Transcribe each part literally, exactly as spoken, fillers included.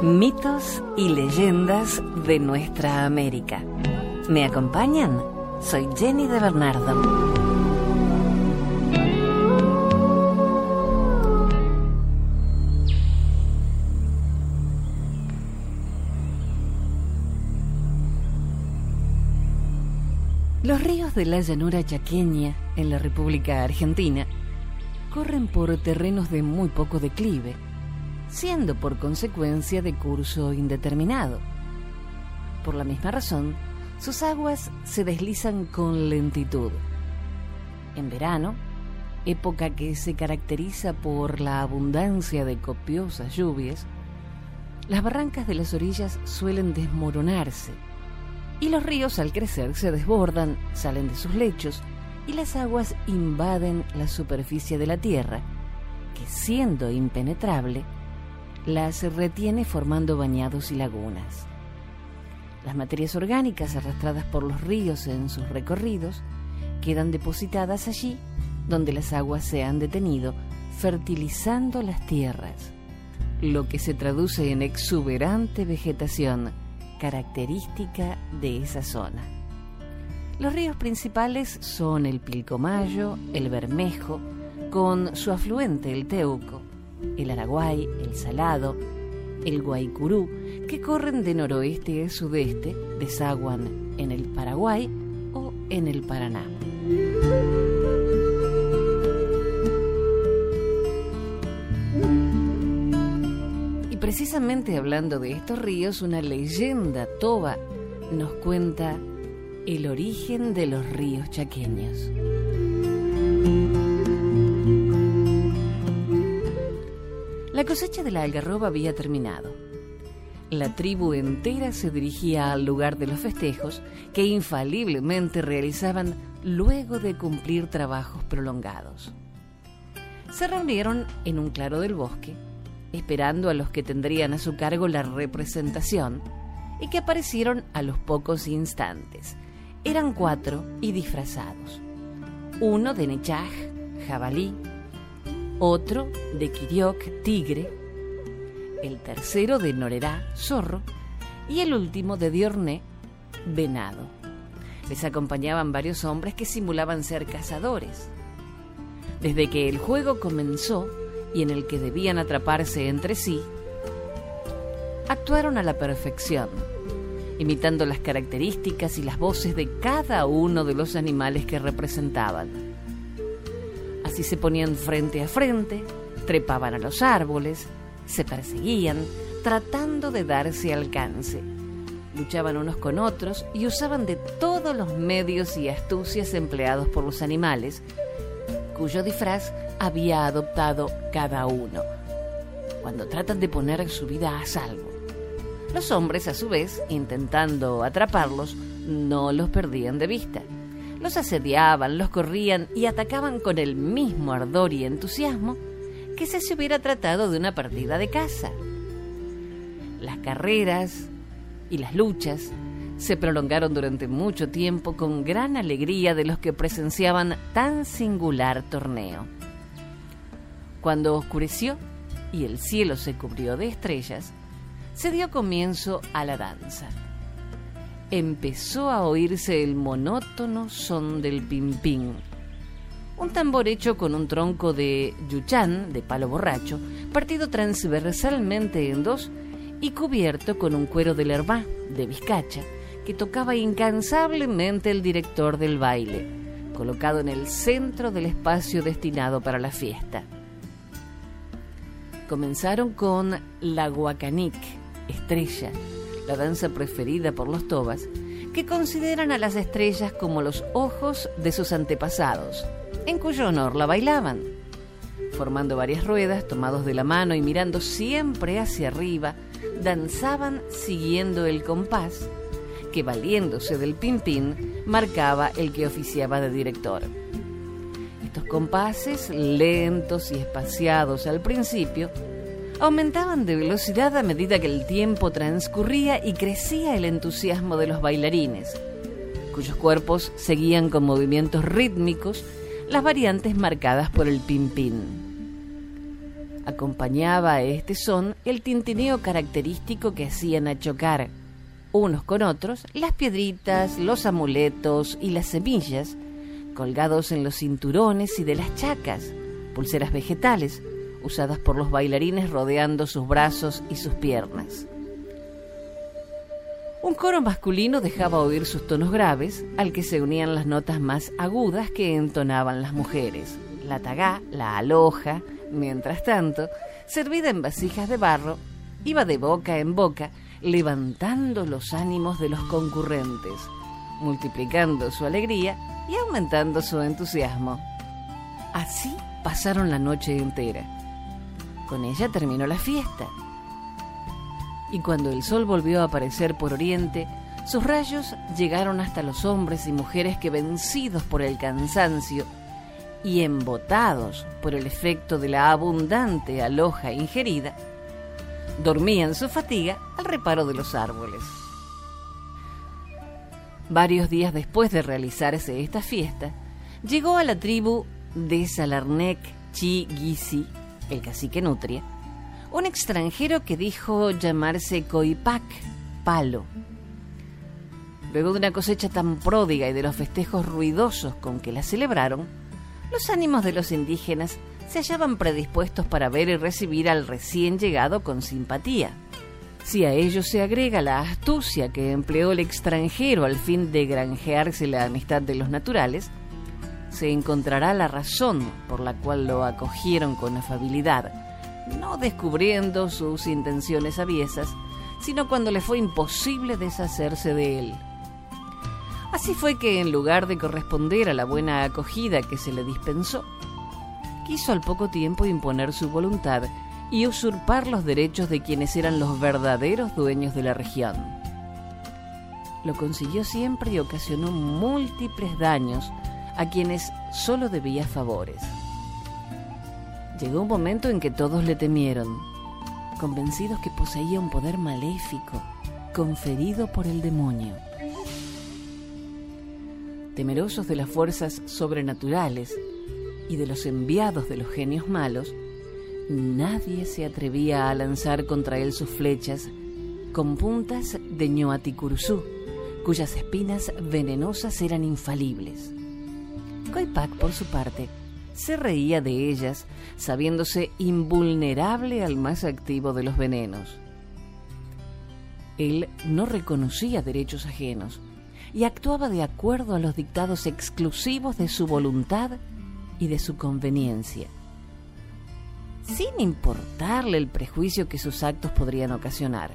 Mitos y leyendas de nuestra América. ¿Me acompañan? Soy Jenny de Bernardo. Los ríos de la llanura chaqueña, en la República Argentina, corren por terrenos de muy poco declive, siendo por consecuencia de curso indeterminado. Por la misma razón, sus aguas se deslizan con lentitud. En verano, época que se caracteriza por la abundancia de copiosas lluvias, las barrancas de las orillas suelen desmoronarse, y los ríos al crecer se desbordan, salen de sus lechos, y las aguas invaden la superficie de la tierra, que siendo impenetrable, las retiene formando bañados y lagunas. Las materias orgánicas arrastradas por los ríos en sus recorridos quedan depositadas allí donde las aguas se han detenido, fertilizando las tierras, lo que se traduce en exuberante vegetación característica de esa zona. Los ríos principales son el Pilcomayo, el Bermejo, con su afluente el Teuco, el Araguay, el Salado, el Guaycurú, que corren de noroeste a sudeste, desaguan en el Paraguay o en el Paraná. Y precisamente hablando de estos ríos, una leyenda toba nos cuenta el origen de los ríos chaqueños. La cosecha de la algarroba había terminado. La tribu entera se dirigía al lugar de los festejos que infaliblemente realizaban luego de cumplir trabajos prolongados. Se reunieron en un claro del bosque, esperando a los que tendrían a su cargo la representación, y que aparecieron a los pocos instantes. Eran cuatro y disfrazados. Uno de Nechaj, jabalí, otro de Quirioc, tigre, el tercero de Norerá, zorro, y el último de Diorné, venado. Les acompañaban varios hombres que simulaban ser cazadores. Desde que el juego comenzó y en el que debían atraparse entre sí, actuaron a la perfección, imitando las características y las voces de cada uno de los animales que representaban. Así se ponían frente a frente, trepaban a los árboles, se perseguían, tratando de darse alcance. Luchaban unos con otros y usaban de todos los medios y astucias empleados por los animales, cuyo disfraz había adoptado cada uno, cuando tratan de poner su vida a salvo. Los hombres, a su vez, intentando atraparlos, no los perdían de vista. Los asediaban, los corrían y atacaban con el mismo ardor y entusiasmo que si se hubiera tratado de una partida de caza. Las carreras y las luchas se prolongaron durante mucho tiempo con gran alegría de los que presenciaban tan singular torneo. Cuando oscureció y el cielo se cubrió de estrellas, se dio comienzo a la danza. Empezó a oírse el monótono son del pimpín, un tambor hecho con un tronco de yuchán, de palo borracho, partido transversalmente en dos y cubierto con un cuero de lerbá, de vizcacha, que tocaba incansablemente el director del baile, colocado en el centro del espacio destinado para la fiesta. Comenzaron con la guacanic, estrella, la danza preferida por los tobas, que consideran a las estrellas como los ojos de sus antepasados, en cuyo honor la bailaban, formando varias ruedas, tomados de la mano y mirando siempre hacia arriba, danzaban siguiendo el compás, que valiéndose del pimpín, marcaba el que oficiaba de director. Estos compases, lentos y espaciados al principio, aumentaban de velocidad a medida que el tiempo transcurría y crecía el entusiasmo de los bailarines, cuyos cuerpos seguían con movimientos rítmicos las variantes marcadas por el pimpín. Acompañaba a este son el tintineo característico que hacían a chocar unos con otros las piedritas, los amuletos y las semillas colgados en los cinturones y de las chacas, pulseras vegetales usadas por los bailarines rodeando sus brazos y sus piernas. Un coro masculino dejaba oír sus tonos graves, al que se unían las notas más agudas que entonaban las mujeres. La tagaá, la aloja, mientras tanto, servida en vasijas de barro, iba de boca en boca, levantando los ánimos de los concurrentes, multiplicando su alegría y aumentando su entusiasmo. Así pasaron la noche entera. Con ella terminó la fiesta. Y cuando el sol volvió a aparecer por oriente, sus rayos llegaron hasta los hombres y mujeres que, vencidos por el cansancio y embotados por el efecto de la abundante aloja ingerida, dormían su fatiga al reparo de los árboles. Varios días después de realizarse esta fiesta, llegó a la tribu de Salarnec Chi Gisi, el cacique Nutria, un extranjero que dijo llamarse Coipac, palo. Luego de una cosecha tan pródiga y de los festejos ruidosos con que la celebraron, los ánimos de los indígenas se hallaban predispuestos para ver y recibir al recién llegado con simpatía. Si a ello se agrega la astucia que empleó el extranjero al fin de granjearse la amistad de los naturales, se encontrará la razón por la cual lo acogieron con afabilidad, no descubriendo sus intenciones aviesas, sino cuando le fue imposible deshacerse de él. Así fue que, en lugar de corresponder a la buena acogida que se le dispensó, quiso al poco tiempo imponer su voluntad y usurpar los derechos de quienes eran los verdaderos dueños de la región. Lo consiguió siempre y ocasionó múltiples daños a quienes solo debía favores. Llegó un momento en que todos le temieron, convencidos que poseía un poder maléfico conferido por el demonio. Temerosos de las fuerzas sobrenaturales y de los enviados de los genios malos, nadie se atrevía a lanzar contra él sus flechas con puntas de ñoaticuruzú, cuyas espinas venenosas eran infalibles. Coipac, por su parte, se reía de ellas, sabiéndose invulnerable al más activo de los venenos. Él no reconocía derechos ajenos y actuaba de acuerdo a los dictados exclusivos de su voluntad y de su conveniencia, sin importarle el prejuicio que sus actos podrían ocasionar.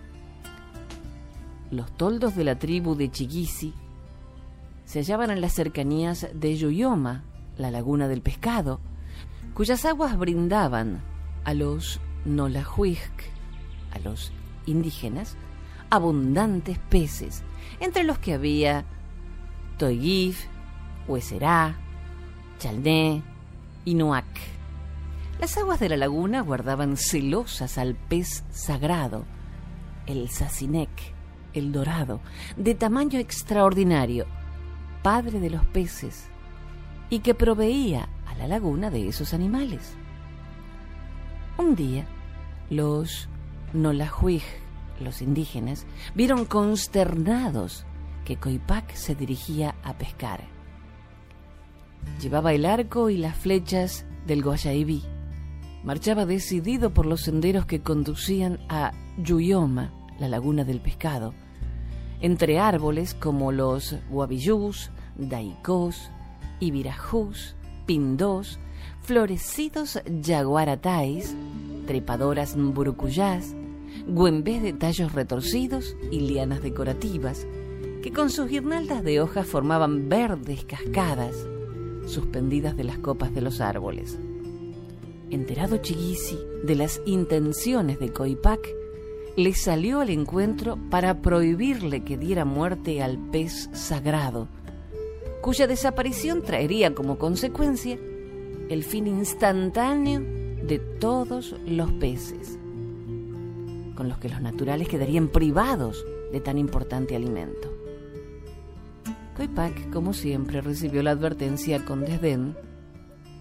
Los toldos de la tribu de Chigisi se hallaban en las cercanías de Yuyoma, la laguna del pescado, cuyas aguas brindaban a los Nolahuic, a los indígenas, abundantes peces, entre los que había toigif, hueserá, chalné y nuac. Las aguas de la laguna guardaban celosas al pez sagrado, el sacinec, el dorado, de tamaño extraordinario, padre de los peces, y que proveía a la laguna de esos animales. Un día, los Nolahuic, los indígenas, vieron consternados que Coipac se dirigía a pescar. Llevaba el arco y las flechas del Guayaibí. Marchaba decidido por los senderos que conducían a Yuyoma, la laguna del pescado, entre árboles como los guavillús, daicós, ibirajús, pindós, florecidos yaguaratáis, trepadoras mburucuyás, güembés de tallos retorcidos y lianas decorativas, que con sus guirnaldas de hojas formaban verdes cascadas suspendidas de las copas de los árboles. Enterado Chigisi de las intenciones de Coipac, le salió al encuentro para prohibirle que diera muerte al pez sagrado, cuya desaparición traería como consecuencia el fin instantáneo de todos los peces, con los que los naturales quedarían privados de tan importante alimento. Coipac, como siempre, recibió la advertencia con desdén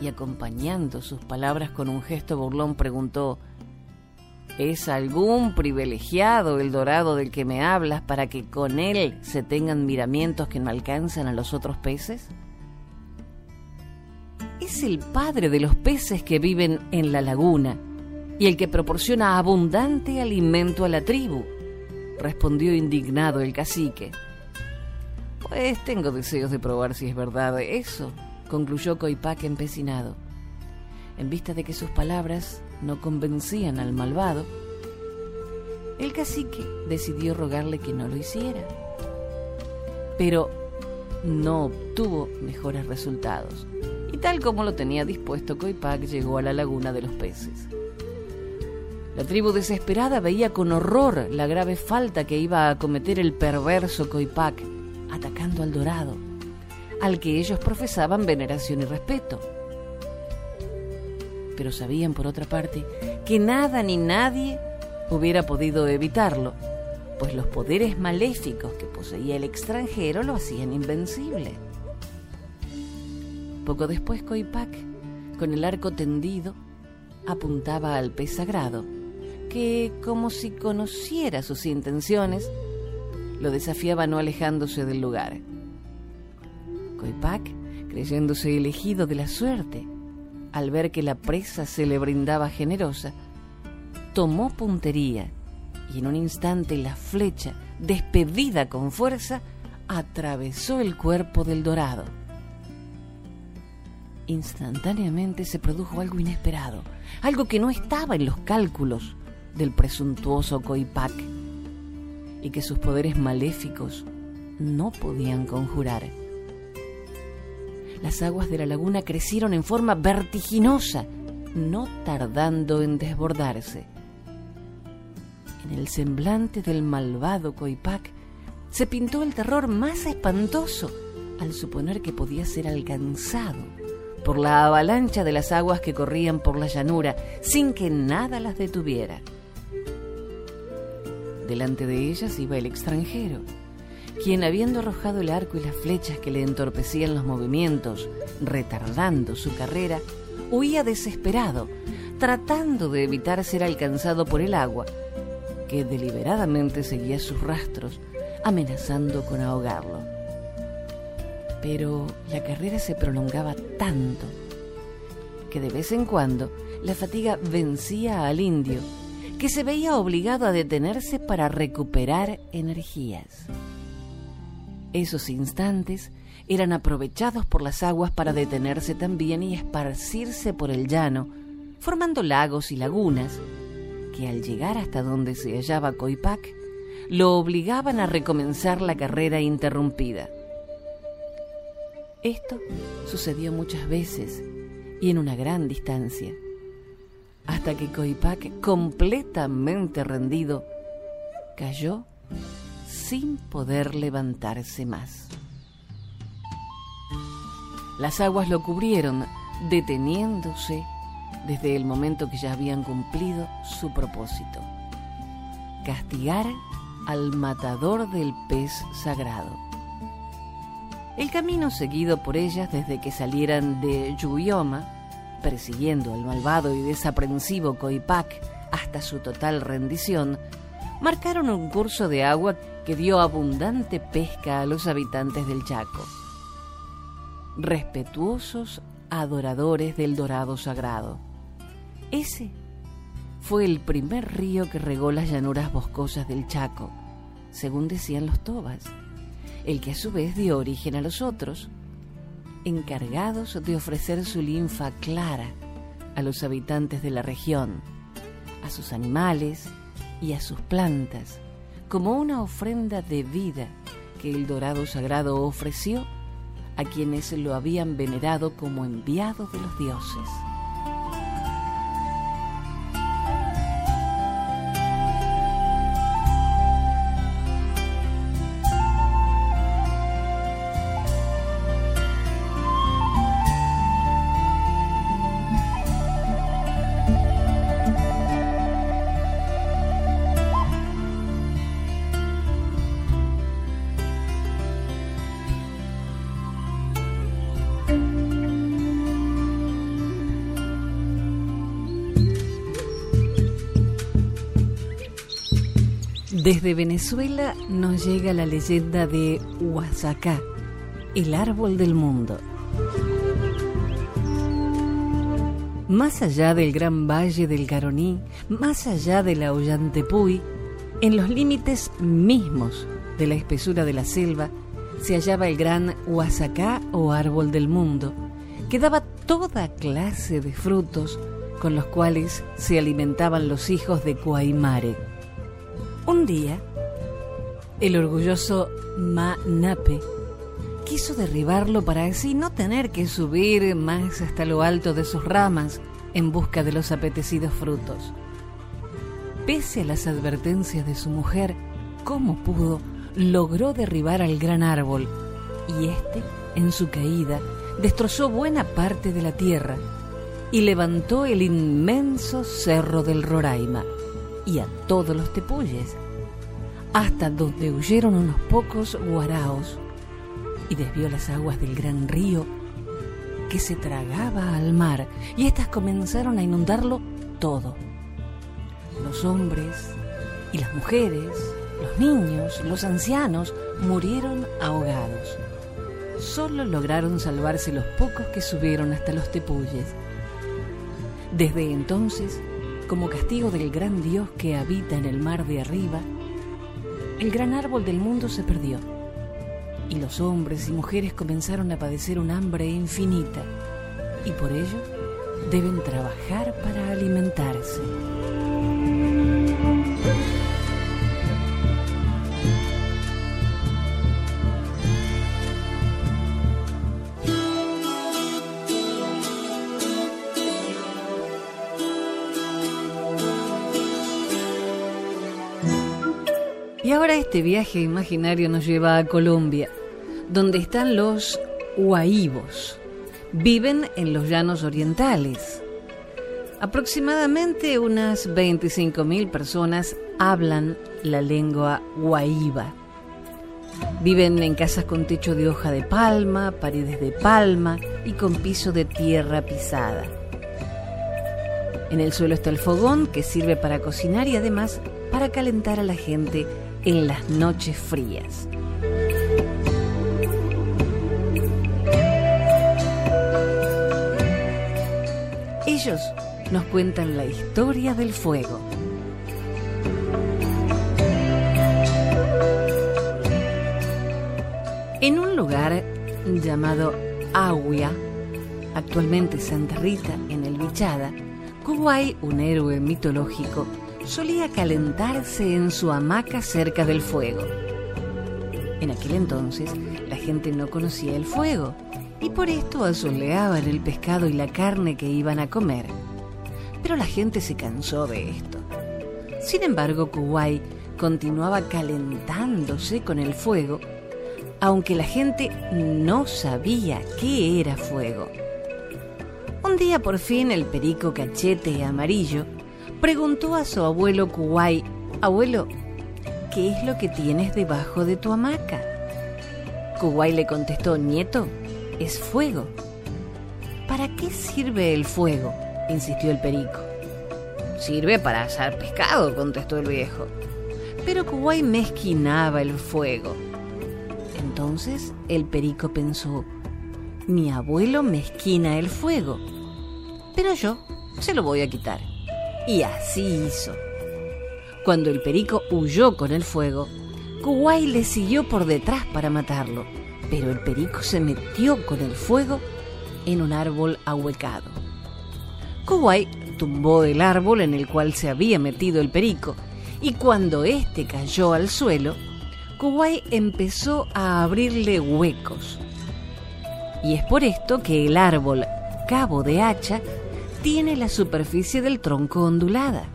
y acompañando sus palabras con un gesto burlón preguntó: ¿es algún privilegiado el dorado del que me hablas para que con él se tengan miramientos que no alcanzan a los otros peces? Es el padre de los peces que viven en la laguna y el que proporciona abundante alimento a la tribu, respondió indignado el cacique. Pues tengo deseos de probar si es verdad eso, concluyó Coipac empecinado. En vista de que sus palabras no convencían al malvado, el cacique decidió rogarle que no lo hiciera. Pero no obtuvo mejores resultados, y tal como lo tenía dispuesto, Coipac llegó a la laguna de los peces. La tribu desesperada veía con horror la grave falta que iba a cometer el perverso Coipac, atacando al dorado, al que ellos profesaban veneración y respeto. Pero sabían, por otra parte, que nada ni nadie hubiera podido evitarlo, pues los poderes maléficos que poseía el extranjero lo hacían invencible. Poco después, Coipac, con el arco tendido, apuntaba al pez sagrado, que, como si conociera sus intenciones, lo desafiaba no alejándose del lugar. Coipac, creyéndose elegido de la suerte, al ver que la presa se le brindaba generosa, tomó puntería y en un instante la flecha, despedida con fuerza, atravesó el cuerpo del dorado. Instantáneamente se produjo algo inesperado, algo que no estaba en los cálculos del presuntuoso Coipac y que sus poderes maléficos no podían conjurar. Las aguas de la laguna crecieron en forma vertiginosa, no tardando en desbordarse. En el semblante del malvado Coipac se pintó el terror más espantoso al suponer que podía ser alcanzado por la avalancha de las aguas que corrían por la llanura sin que nada las detuviera. Delante de ellas iba el extranjero, quien, habiendo arrojado el arco y las flechas que le entorpecían los movimientos, retardando su carrera, huía desesperado, tratando de evitar ser alcanzado por el agua, que deliberadamente seguía sus rastros, amenazando con ahogarlo. Pero la carrera se prolongaba tanto que de vez en cuando la fatiga vencía al indio, que se veía obligado a detenerse para recuperar energías. Esos instantes eran aprovechados por las aguas para detenerse también y esparcirse por el llano, formando lagos y lagunas, que al llegar hasta donde se hallaba Coipac, lo obligaban a recomenzar la carrera interrumpida. Esto sucedió muchas veces y en una gran distancia, hasta que Coipac, completamente rendido, cayó sin poder levantarse más. Las aguas lo cubrieron, deteniéndose desde el momento que ya habían cumplido su propósito: castigar al matador del pez sagrado. El camino seguido por ellas desde que salieran de Yuyoma, persiguiendo al malvado y desaprensivo Coipac hasta su total rendición, marcaron un curso de agua que dio abundante pesca a los habitantes del Chaco, respetuosos adoradores del dorado sagrado. Ese fue el primer río que regó las llanuras boscosas del Chaco, según decían los tobas, el que a su vez dio origen a los otros, encargados de ofrecer su linfa clara a los habitantes de la región, a sus animales y a sus plantas, como una ofrenda de vida que el dorado sagrado ofreció a quienes lo habían venerado como enviado de los dioses. Desde Venezuela nos llega la leyenda de Huasacá, el árbol del mundo. Más allá del gran valle del Garoní, más allá de la Ollantaypuy, en los límites mismos de la espesura de la selva, se hallaba el gran Huasacá o árbol del mundo, que daba toda clase de frutos con los cuales se alimentaban los hijos de Cuaymare. Un día, el orgulloso Manape quiso derribarlo para así no tener que subir más hasta lo alto de sus ramas en busca de los apetecidos frutos. Pese a las advertencias de su mujer, como pudo, logró derribar al gran árbol, y éste, en su caída, destrozó buena parte de la tierra y levantó el inmenso cerro del Roraima y a todos los tepuyes, hasta donde huyeron unos pocos guaraos, y desvió las aguas del gran río que se tragaba al mar, y éstas comenzaron a inundarlo todo. Los hombres y las mujeres, los niños, los ancianos murieron ahogados. Solo lograron salvarse los pocos que subieron hasta los tepuyes. Desde entonces, como castigo del gran Dios que habita en el mar de arriba, el gran árbol del mundo se perdió, y los hombres y mujeres comenzaron a padecer un hambre infinita, y por ello deben trabajar para alimentarse. Y ahora este viaje imaginario nos lleva a Colombia, donde están los huaibos. Viven en los llanos orientales. Aproximadamente unas veinticinco mil personas hablan la lengua huaiba. Viven en casas con techo de hoja de palma, paredes de palma y con piso de tierra pisada. En el suelo está el fogón, que sirve para cocinar y además para calentar a la gente en las noches frías. Ellos nos cuentan la historia del fuego. En un lugar llamado Agüia, actualmente Santa Rita, en el Vichada, Kuwai, un héroe mitológico, solía calentarse en su hamaca cerca del fuego. En aquel entonces, la gente no conocía el fuego y por esto asoleaban el pescado y la carne que iban a comer. Pero la gente se cansó de esto. Sin embargo, Kuwai continuaba calentándose con el fuego, aunque la gente no sabía qué era fuego. Un día, por fin, el perico Cachete Amarillo preguntó a su abuelo Kuwai: «Abuelo, ¿qué es lo que tienes debajo de tu hamaca?». Kuwai le contestó: «Nieto, es fuego». «¿Para qué sirve el fuego?», insistió el perico. «Sirve para asar pescado», contestó el viejo. Pero Kuwai mezquinaba el fuego. Entonces el perico pensó: «Mi abuelo mezquina el fuego, pero yo se lo voy a quitar». Y así hizo. Cuando el perico huyó con el fuego, Kuwai le siguió por detrás para matarlo, pero el perico se metió con el fuego en un árbol ahuecado. Kuwai tumbó el árbol en el cual se había metido el perico, y cuando éste cayó al suelo, Kuwai empezó a abrirle huecos. Y es por esto que el árbol cabo de hacha tiene la superficie del tronco ondulada.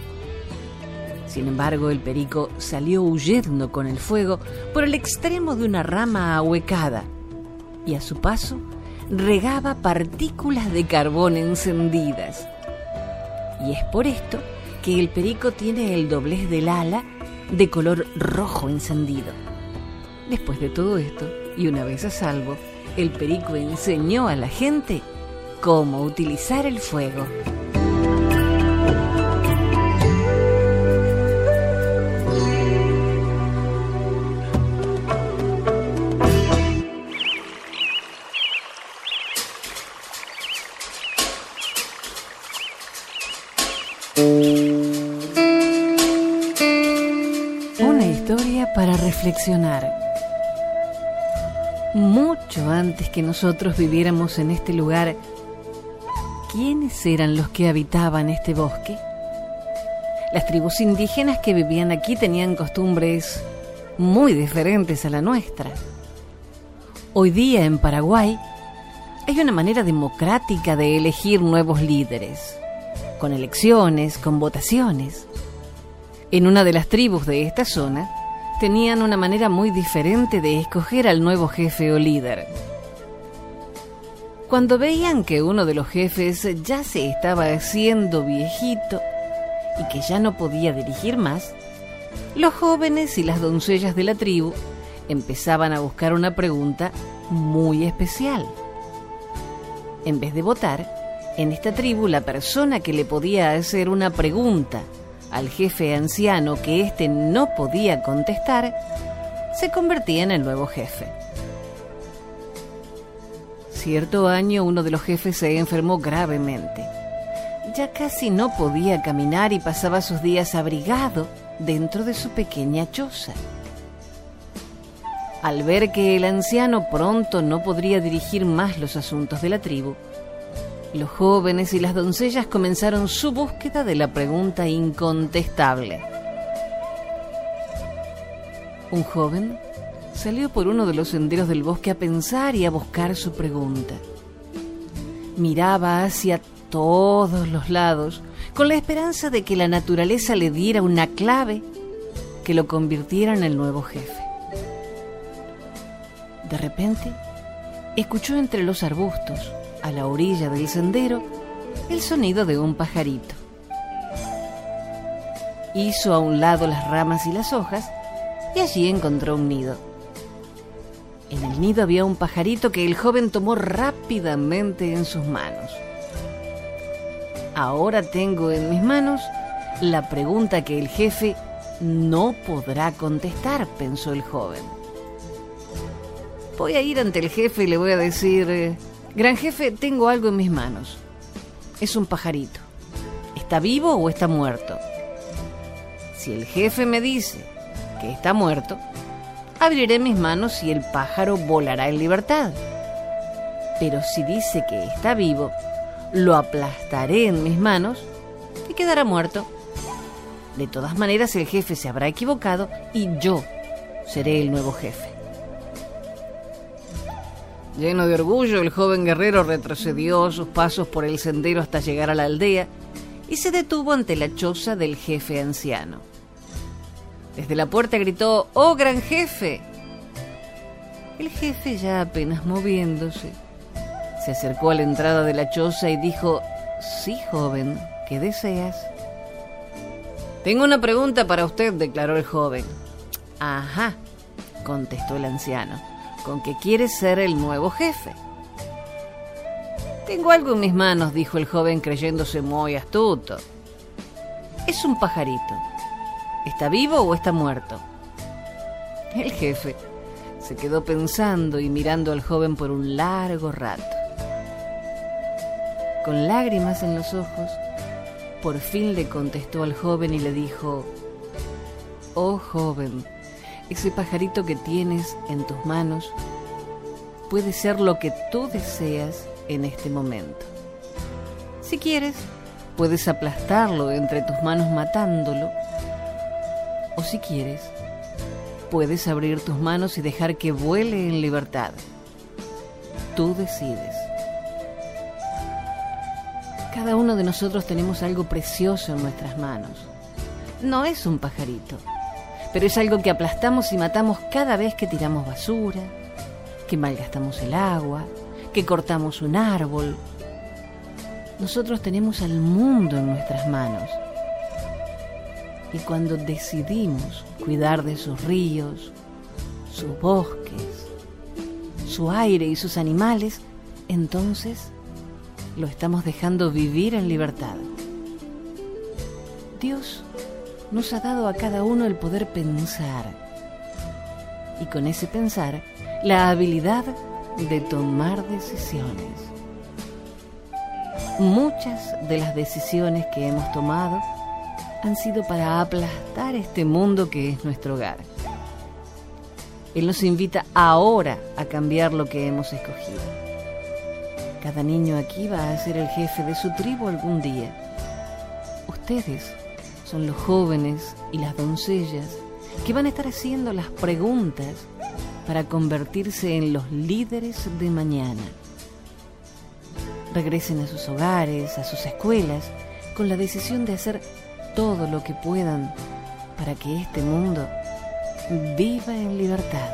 Sin embargo, el perico salió huyendo con el fuego por el extremo de una rama ahuecada y a su paso regaba partículas de carbón encendidas. Y es por esto que el perico tiene el doblez del ala de color rojo encendido. Después de todo esto, y una vez a salvo, el perico enseñó a la gente cómo utilizar el fuego. historia para reflexionar. Mucho antes que nosotros viviéramos en este lugar, ¿quiénes eran los que habitaban este bosque? Las tribus indígenas que vivían aquí tenían costumbres muy diferentes a la nuestra. Hoy día en Paraguay hay una manera democrática de elegir nuevos líderes, con elecciones, con votaciones. En una de las tribus de esta zona tenían una manera muy diferente de escoger al nuevo jefe o líder. Cuando veían que uno de los jefes ya se estaba haciendo viejito y que ya no podía dirigir más, los jóvenes y las doncellas de la tribu empezaban a buscar una pregunta muy especial. En vez de votar, en esta tribu la persona que le podía hacer una pregunta al jefe anciano que éste no podía contestar, se convertía en el nuevo jefe. Cierto año uno de los jefes se enfermó gravemente. Ya casi no podía caminar y pasaba sus días abrigado dentro de su pequeña choza. Al ver que el anciano pronto no podría dirigir más los asuntos de la tribu, los jóvenes y las doncellas comenzaron su búsqueda de la pregunta incontestable. Un joven salió por uno de los senderos del bosque a pensar y a buscar su pregunta. Miraba hacia todos los lados con la esperanza de que la naturaleza le diera una clave que lo convirtiera en el nuevo jefe. De repente, escuchó entre los arbustos, a la orilla del sendero, el sonido de un pajarito. Hizo a un lado las ramas y las hojas y allí encontró un nido. En el nido había un pajarito que el joven tomó rápidamente en sus manos. Ahora tengo en mis manos la pregunta que el jefe no podrá contestar, pensó el joven. Voy a ir ante el jefe y le voy a decir: gran jefe, tengo algo en mis manos. Es un pajarito. ¿Está vivo o está muerto? Si el jefe me dice que está muerto, abriré mis manos y el pájaro volará en libertad. Pero si dice que está vivo, lo aplastaré en mis manos y quedará muerto. De todas maneras, el jefe se habrá equivocado y yo seré el nuevo jefe. Lleno de orgullo, el joven guerrero retrocedió sus pasos por el sendero hasta llegar a la aldea y se detuvo ante la choza del jefe anciano. Desde la puerta gritó: ¡Oh, gran jefe! El jefe, ya apenas moviéndose, se acercó a la entrada de la choza y dijo: sí, joven, ¿qué deseas? Tengo una pregunta para usted, declaró el joven. Ajá, contestó el anciano. ¿Con qué quiere ser el nuevo jefe? Tengo algo en mis manos, dijo el joven creyéndose muy astuto. Es un pajarito. ¿Está vivo o está muerto? El jefe se quedó pensando y mirando al joven por un largo rato. Con lágrimas en los ojos, por fin le contestó al joven y le dijo: oh joven, ese pajarito que tienes en tus manos puede ser lo que tú deseas en este momento. Si quieres, puedes aplastarlo entre tus manos matándolo, o si quieres, puedes abrir tus manos y dejar que vuele en libertad. Tú decides. Cada uno de nosotros tenemos algo precioso en nuestras manos. No es un pajarito, pero es algo que aplastamos y matamos cada vez que tiramos basura, que malgastamos el agua, que cortamos un árbol. Nosotros tenemos al mundo en nuestras manos. Y cuando decidimos cuidar de sus ríos, sus bosques, su aire y sus animales, entonces lo estamos dejando vivir en libertad. Dios nos ha dado a cada uno el poder pensar, y con ese pensar, la habilidad de tomar decisiones. Muchas de las decisiones que hemos tomado han sido para aplastar este mundo que es nuestro hogar. Él nos invita ahora a cambiar lo que hemos escogido. Cada niño aquí va a ser el jefe de su tribu algún día. Ustedes son los jóvenes y las doncellas que van a estar haciendo las preguntas para convertirse en los líderes de mañana. Regresen a sus hogares, a sus escuelas, con la decisión de hacer todo lo que puedan para que este mundo viva en libertad.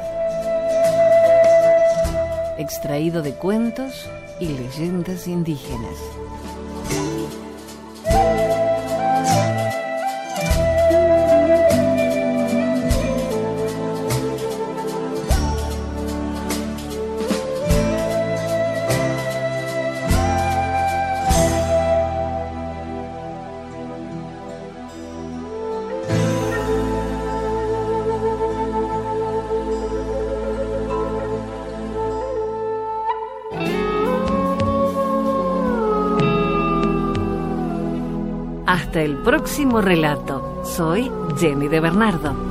Extraído de cuentos y leyendas indígenas. Hasta el próximo relato. Soy Jenny de Bernardo.